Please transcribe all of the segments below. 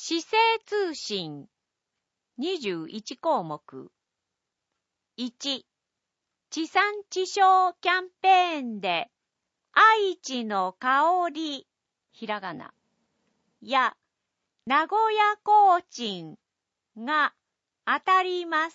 市政通信21項目。1、地産地消キャンペーンで愛知の香りひらがなや名古屋コーチンが当たります。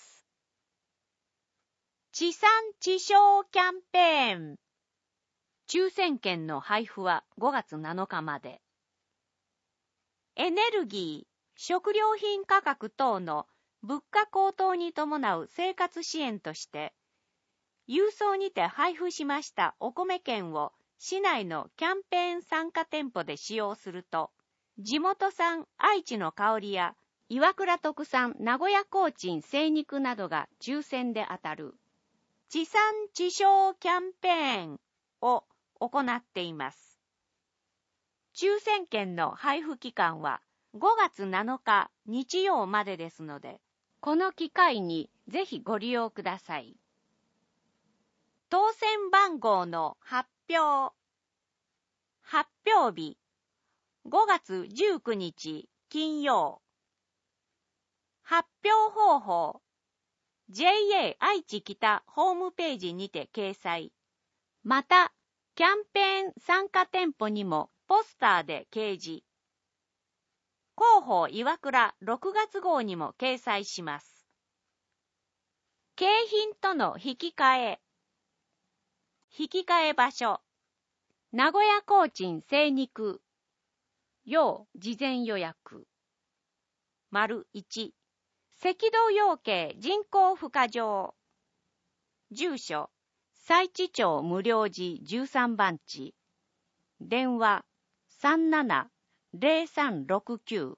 地産地消キャンペーン。抽選券の配布は5月7日まで。エネルギー、食料品価格等の物価高騰に伴う生活支援として、郵送にて配布しましたお米券を市内のキャンペーン参加店舗で使用すると、地元産愛知の香りや岩倉特産名古屋コーチン精肉などが抽選で当たる地産地消キャンペーンを行っています。抽選券の配布期間は5月7日日曜までですので、この機会にぜひご利用ください。当選番号の発表。発表日5月19日金曜。発表方法 JA 愛知北ホームページにて掲載。また、キャンペーン参加店舗にもポスターで掲示。広報岩倉6月号にも掲載します。景品との引き換え。引き換え場所。名古屋コーチン精肉。要事前予約。丸1。赤道養鶏人工孵化場。住所。佐伯町無料寺13番地。電話。37-0369。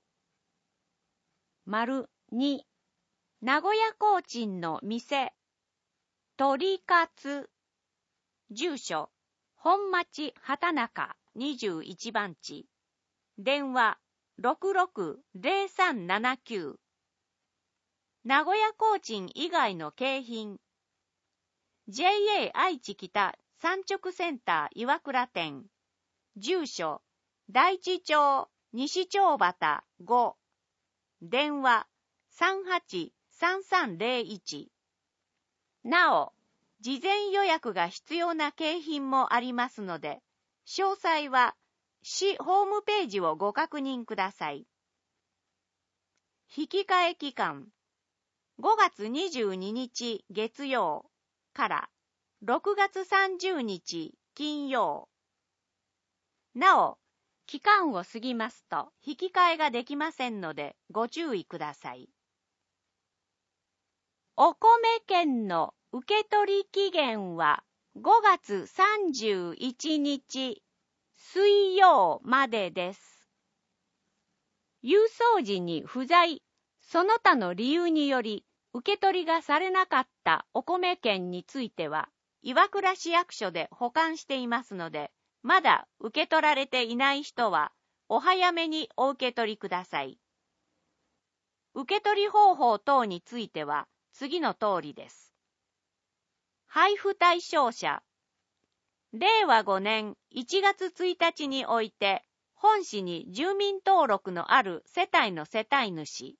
丸2。名古屋コーチンの店。鳥かつ。住所。本町畑中21番地。電話。66-0379。名古屋コーチン以外の景品。JA 愛知北産直センター岩倉店。住所。大地町西町端5。電話。38-3301。なお、事前予約が必要な景品もありますので、詳細は市ホームページをご確認ください。引き換え期間。5月22日月曜から6月30日金曜。なお、期間を過ぎますと引き換えができませんのでご注意ください。お米券の受取期限は5月31日水曜までです。郵送時に不在、その他の理由により受け取りがされなかったお米券については、岩倉市役所で保管していますので、まだ受け取られていない人は、お早めにお受け取りください。受け取り方法等については、次の通りです。配布対象者。令和5年1月1日において、本市に住民登録のある世帯の世帯主。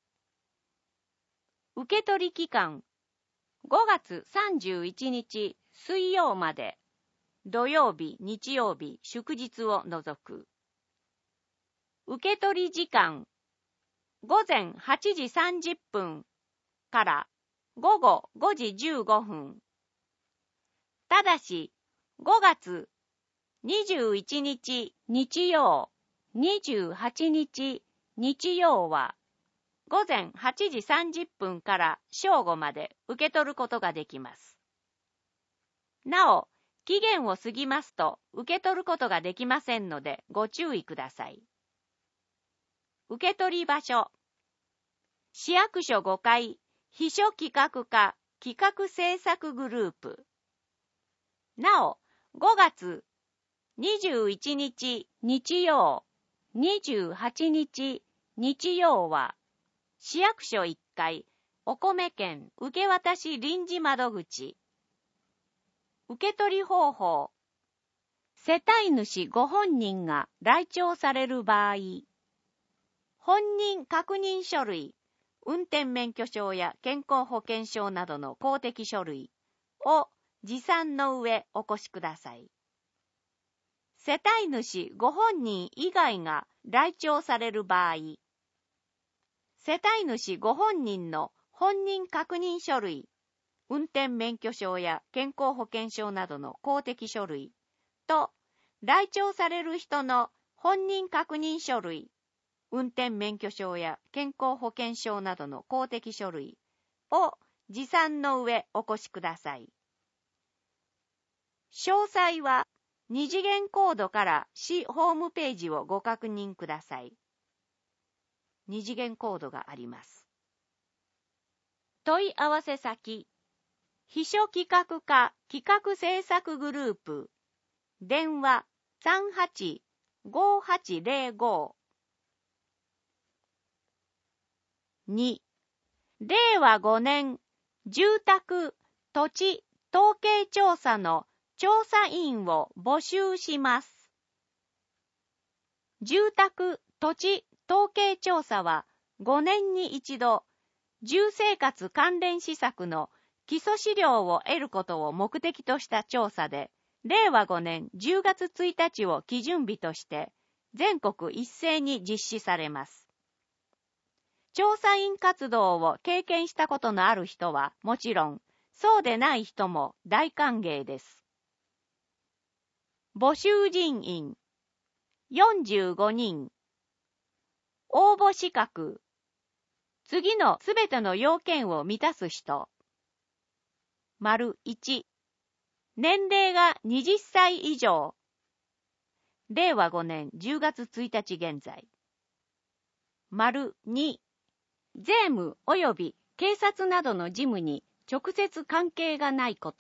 受取期間。5月31日水曜まで。土曜日、日曜日、祝日を除く。受取時間。午前8時30分から午後5時15分。ただし、5月21日日曜、28日日曜は、午前8時30分から正午まで受け取ることができます。なお、期限を過ぎますと受け取ることができませんのでご注意ください。受取場所。市役所5階、秘書企画課企画制作グループ。なお、5月21日日曜、28日日曜は、市役所1階、お米券受渡臨時窓口。受取方法。世帯主ご本人が来庁される場合、 本人確認書類、運転免許証や健康保険証などの公的書類を持参の上お越しください。世帯主ご本人以外が来庁される場合、世帯主ご本人の本人確認書類、運転免許証や健康保険証などの公的書類と、来庁される人の本人確認書類、運転免許証や健康保険証などの公的書類を持参の上お越しください。詳細は二次元コードから市ホームページをご確認ください。二次元コードがあります。問い合わせ先、秘書企画課企画制作グループ、電話 38-5805。2、令和5年住宅・土地統計調査の調査員を募集します。住宅・土地統計調査は5年に一度、住生活関連施策の基礎資料を得ることを目的とした調査で、令和5年10月1日を基準日として全国一斉に実施されます。調査員活動を経験したことのある人はもちろん、そうでない人も大歓迎です。募集人員45人。応募資格。次のすべての要件を満たす人。丸1。年齢が20歳以上。令和5年10月1日現在。丸2。税務及び警察などの事務に直接関係がないこと。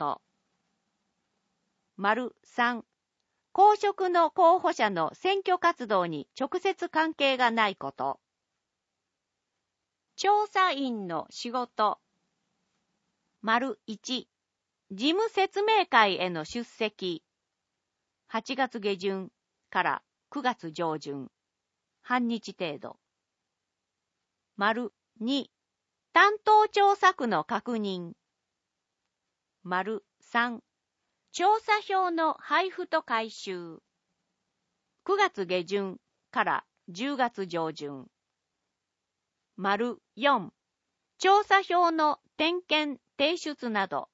丸3。公職の候補者の選挙活動に直接関係がないこと。調査員の仕事。丸1。事務説明会への出席。8月下旬から9月上旬。半日程度。丸2。担当調査区の確認。丸3。調査票の配布と回収。9月下旬から10月上旬。丸4。調査票の点検・提出など。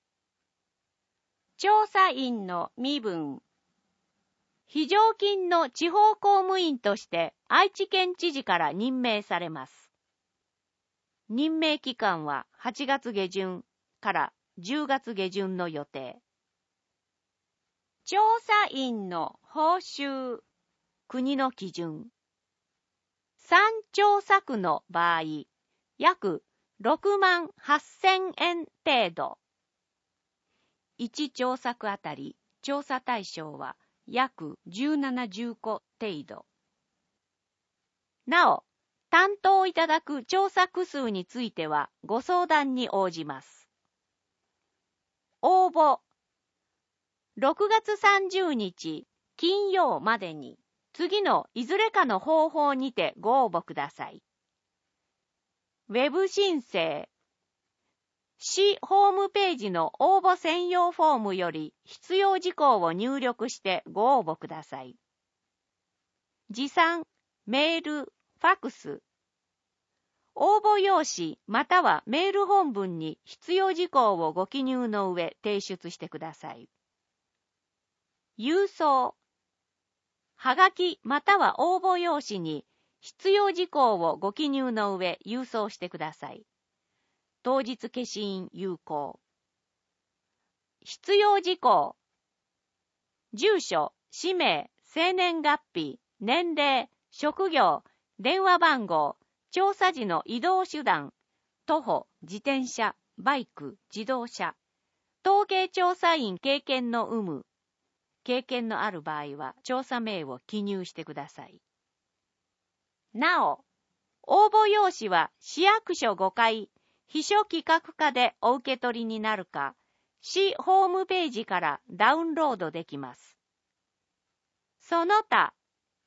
調査員の身分。非常勤の地方公務員として愛知県知事から任命されます。任命期間は8月下旬から10月下旬の予定。調査員の報酬。国の基準。3調査区の場合、約6万8000円程度。1調査区あたり調査対象は約17-10個程度。なお、担当いただく調査区数についてはご相談に応じます。応募。6月30日金曜までに次のいずれかの方法にてご応募ください。ウェブ申請。市ホームページの応募専用フォームより必要事項を入力してご応募ください。持参、メール、ファックス。応募用紙またはメール本文に必要事項をご記入の上提出してください。郵送。はがきまたは応募用紙に必要事項をご記入の上郵送してください。当日消印有効。必要事項。住所、氏名、生年月日、年齢、職業、電話番号、調査時の移動手段、徒歩、自転車、バイク、自動車。統計調査員経験の有無。経験のある場合は調査名を記入してください。なお、応募用紙は市役所5階、秘書企画課でお受け取りになるか、市ホームページからダウンロードできます。その他、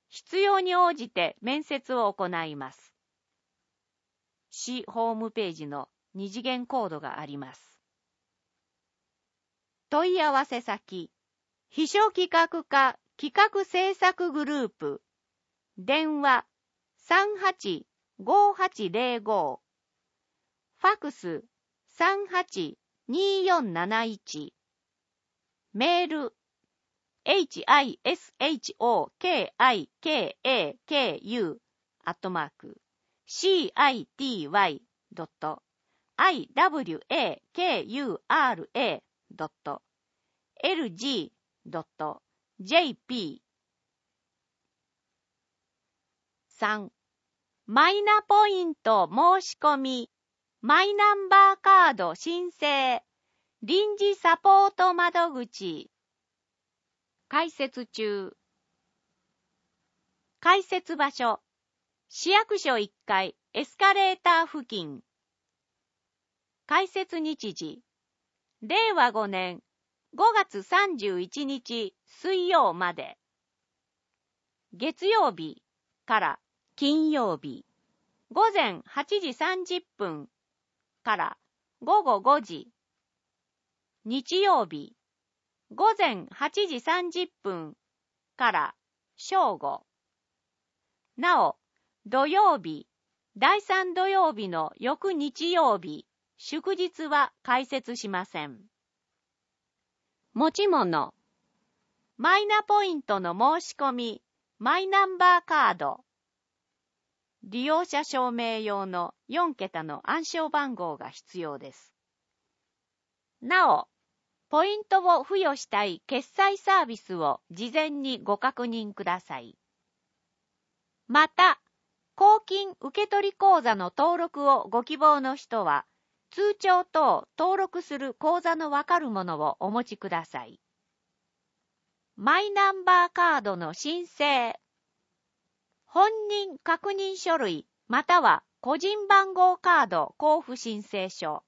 必要に応じて面接を行います。市ホームページの二次元コードがあります。問い合わせ先、秘書企画課企画制作グループ、電話385805、ファクス382471、メールcity@city.iwakura.lg.jp。 3. マイナポイント申し込み、マイナンバーカード申請、臨時サポート窓口。開設中。開設場所、市役所1階エスカレーター付近。開設日時、令和5年5月31日水曜まで。月曜日から金曜日、午前8時30分から午後5時。日曜日、午前8時30分から正午。なお、土曜日、第3土曜日の翌日曜日、祝日は開設しません。持ち物、マイナポイントの申し込み、マイナンバーカード。利用者証明用の4桁の暗証番号が必要です。なお、ポイントを付与したい決済サービスを事前にご確認ください。また、公金受取口座の登録をご希望の人は、通帳等登録する口座のわかるものをお持ちください。マイナンバーカードの申請、本人確認書類または個人番号カード交付申請書。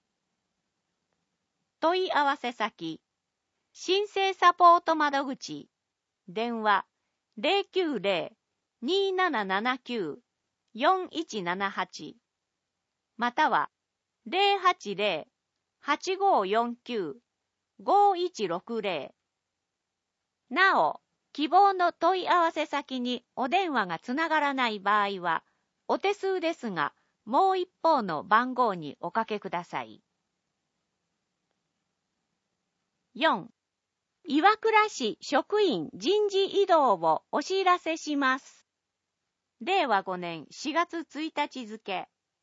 問い合わせ先、申請サポート窓口、電話090-2779-4178または080-8549-5160。なお、希望の問い合わせ先にお電話がつながらない場合は、お手数ですが、もう一方の番号におかけください。4. 岩倉市職員人事異動をお知らせします。令和5年4月1日付。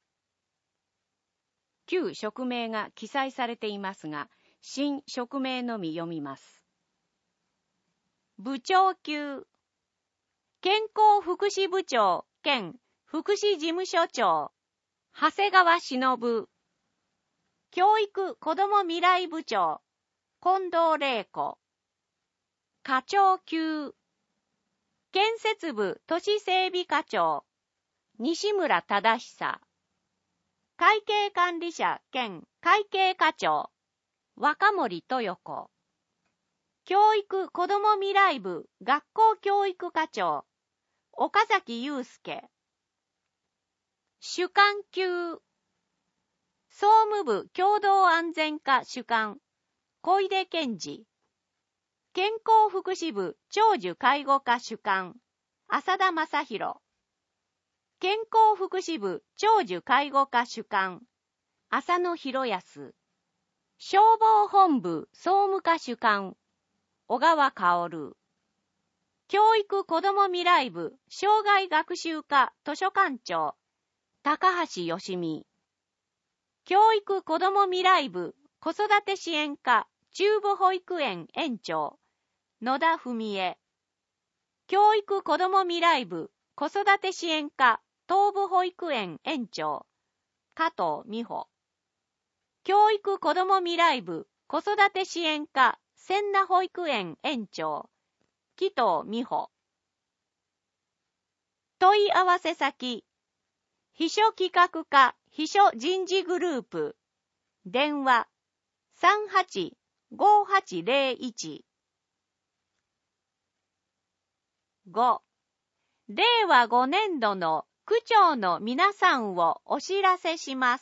旧職名が記載されていますが、新職名のみ読みます。部長級、健康福祉部長兼福祉事務所長、長谷川忍。教育子ども未来部長、近藤玲子。課長級、建設部都市整備課長、西村忠久。会計管理者兼会計課長、若森豊子。教育子ども未来部学校教育課長、岡崎祐介。主幹級、総務部共同安全課主幹、小出健二。健康福祉部長寿介護課主幹、浅田正弘。健康福祉部長寿介護課主幹、浅野博康。消防本部総務課主幹、小川薫。教育子ども未来部障害学習課図書館長、高橋義美。教育子ども未来部子育て支援課中部保育園園長、野田文江。教育子ども未来部子育て支援課東部保育園園長、加藤美穂。教育子ども未来部子育て支援課千奈保育園園長、紀藤美穂。問い合わせ先、秘書企画課秘書人事グループ、電話385801。5. 令和5年度の区長の皆さんをお知らせします。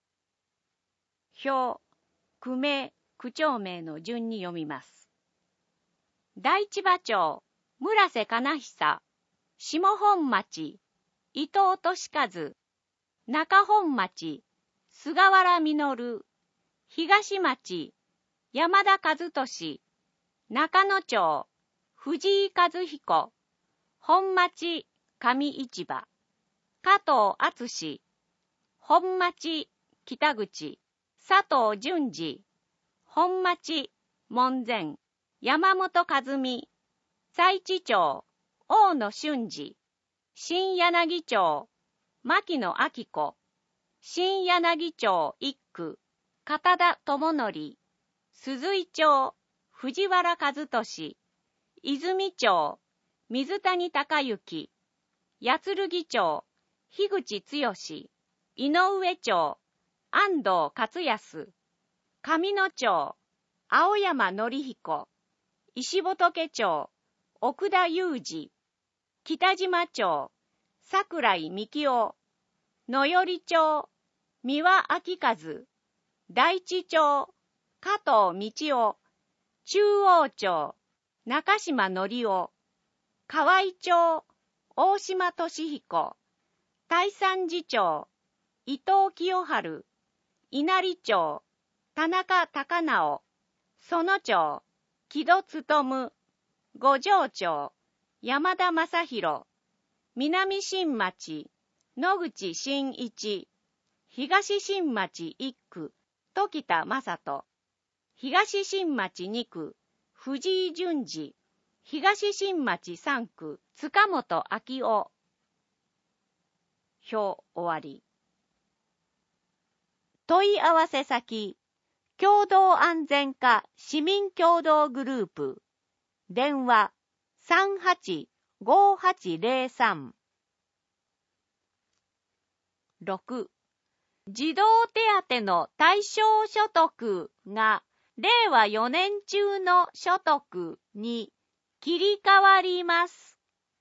表、区名、区長名の順に読みます。第一馬町、村瀬金久、下本町、伊藤俊和、中本町、菅原実、東町、山田和俊、中野町、藤井和彦、本町、上市場、加藤敦、本町、北口、佐藤淳二、本町、門前、山本和美、佐市町、大野俊二、新柳町、牧野明子、新柳町一区、片田智則、鈴井町、藤原和俊、泉町、水谷隆之、八剣町、樋口剛、井上町、安藤勝康、上野町、青山紀彦、石仏町、奥田裕二、北島町、桜井幹夫、野寄町、三輪明和、大地町、加藤道夫、中央町、中島則夫、河合町、大島俊彦、大山寺町、伊藤清春、稲荷町、田中孝直、園町、木戸勉、五条町、山田正宏、南新町、野口真一、東新町一区、時田正人、東新町二区、藤井淳二、東新町三区、塚本昭夫。表終わり。問い合わせ先、共同安全課市民協同グループ、電話 385803。6. 児童手当の対象所得が令和4年中の所得に切り替わります。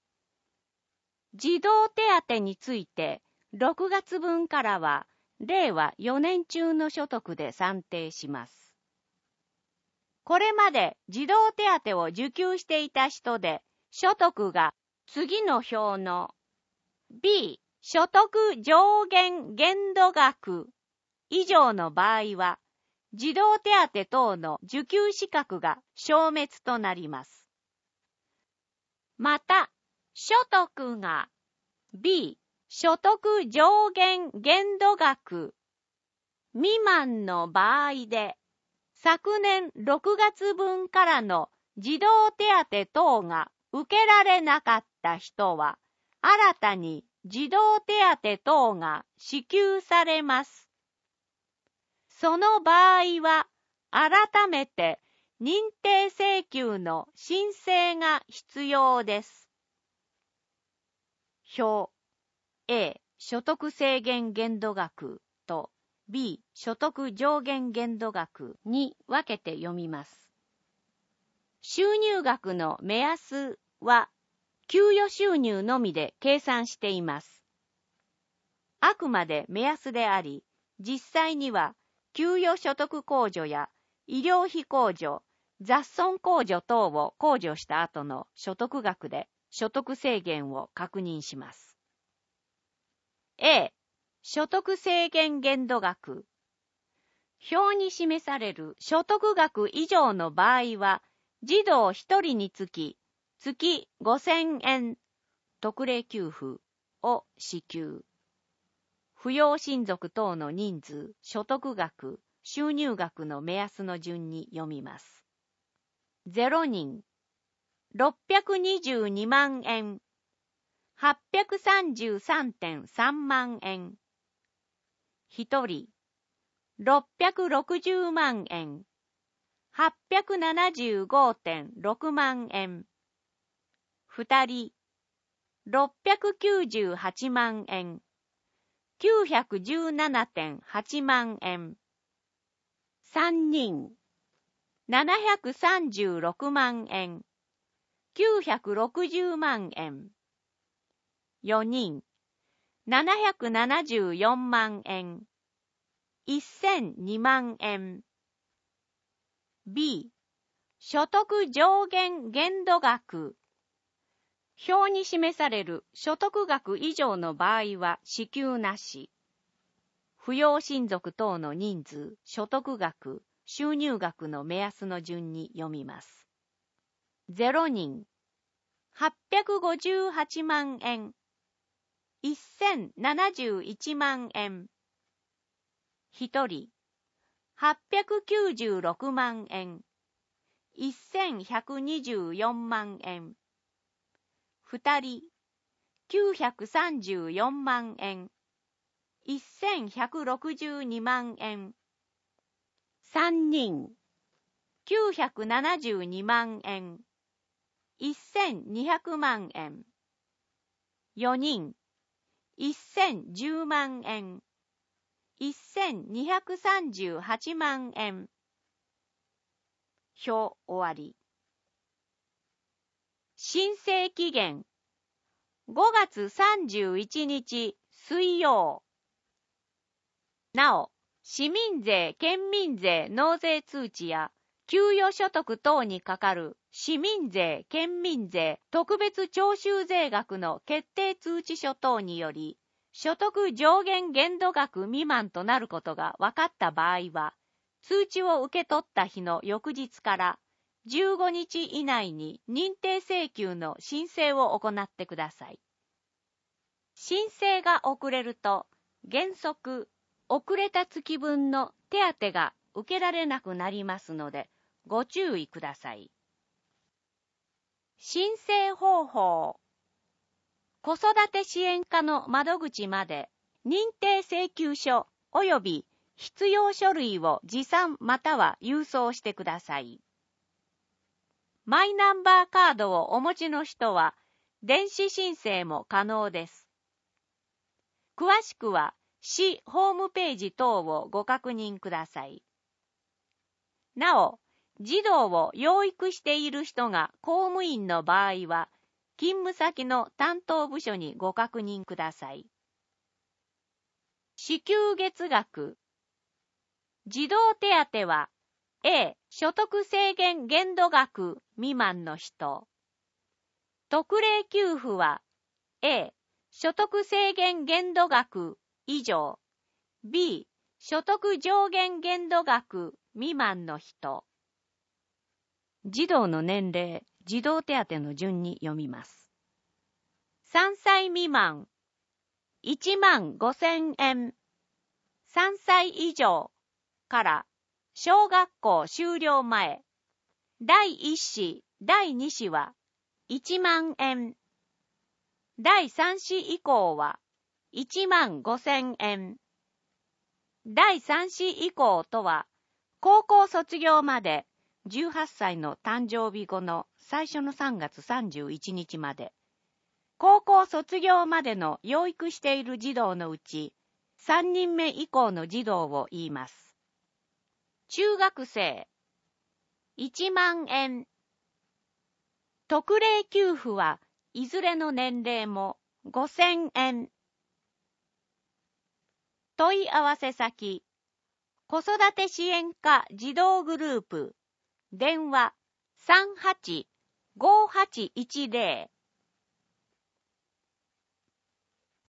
児童手当について6月分からは令和4年中の所得で算定します。これまで児童手当を受給していた人で所得が次の表の B 所得上限限度額以上の場合は児童手当等の受給資格が消滅となります。また、所得が B 所得上限限度額未満の場合で昨年6月分からの児童手当等が受けられなかった人は新たに児童手当等が支給されます。その場合は改めて認定請求の申請が必要です。表 A 所得制限限度額と B 所得上限限度額に分けて読みます。収入額の目安は給与収入のみで計算しています。あくまで目安であり、実際には給与所得控除や医療費控除、雑損控除等を控除した後の所得額で所得制限を確認します。A、所得制限限度額。表に示される所得額以上の場合は、児童1人につき月5000円特例給付を支給。扶養親族等の人数、所得額、収入額の目安の順に読みます。0人、622万円、833.3 万円。1人、660万円、875.6 万円。2人、698万円、917.8 万円。3人、736万円、960万円。 4人、774万円、1002万円。B、所得上限限度額。表に示される所得額以上の場合は支給なし。扶養親族等の人数、所得額、収入額の目安の順に読みます。0人、858万円、1071万円。1人、896万円、1124万円。2人、934万円、1162万円。3人、972万円、1200万円。4人、1010万円、1238万円。表終わり。申請期限5月31日水曜。なお、市民税・県民税納税通知や給与所得等にかかる市民税・県民税特別徴収税額の決定通知書等により、所得上限限度額未満となることが分かった場合は、通知を受け取った日の翌日から15日以内に認定請求の申請を行ってください。申請が遅れると、原則、遅れた月分の手当が受けられなくなりますので、ご注意ください。申請方法。子育て支援課の窓口まで認定請求書及び必要書類を持参または郵送してください。マイナンバーカードをお持ちの人は電子申請も可能です。詳しくは市ホームページ等をご確認ください。なお、児童を養育している人が公務員の場合は、勤務先の担当部署にご確認ください。支給月額。児童手当は、A、所得制限限度額未満の人。特例給付は、A、所得制限限度額以上。B、所得上限限度額未満の人。児童の年齢、児童手当の順に読みます。3歳未満、15,000円。3歳以上から小学校修了前。第1子、第2子は1万円。第3子以降は15,000円。第3子以降とは、高校卒業まで18歳の誕生日後の最初の3月31日まで、高校卒業までの養育している児童のうち、3人目以降の児童を言います。中学生、1万円。特例給付はいずれの年齢も5,000円。問い合わせ先、子育て支援課児童グループ、電話38-5810